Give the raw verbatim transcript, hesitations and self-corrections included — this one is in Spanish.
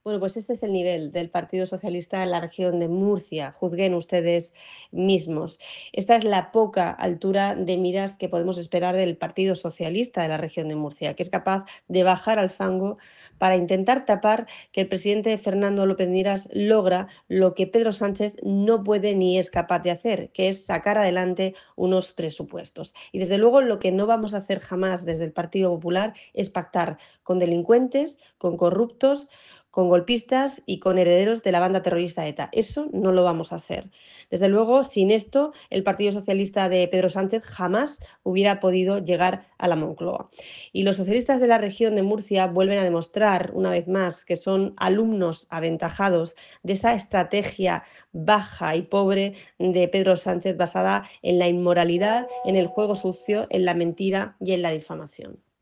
Bueno, pues este es el nivel del Partido Socialista en la región de Murcia. Juzguen ustedes mismos. Esta es la poca altura de miras que podemos esperar del Partido Socialista de la región de Murcia, que es capaz de bajar al fango para intentar tapar que el presidente Fernando López Miras logra lo que Pedro Sánchez no puede ni es capaz de hacer, que es sacar adelante unos presupuestos. Y desde luego lo que no vamos a hacer jamás desde el Partido Popular es pactar con delincuentes, con corruptos, con golpistas y con herederos de la banda terrorista ETA. Eso no lo vamos a hacer. Desde luego, sin esto, el Partido Socialista de Pedro Sánchez jamás hubiera podido llegar a la Moncloa. Y los socialistas de la región de Murcia vuelven a demostrar, una vez más, que son alumnos aventajados de esa estrategia baja y pobre de Pedro Sánchez basada en la inmoralidad, en el juego sucio, en la mentira y en la difamación.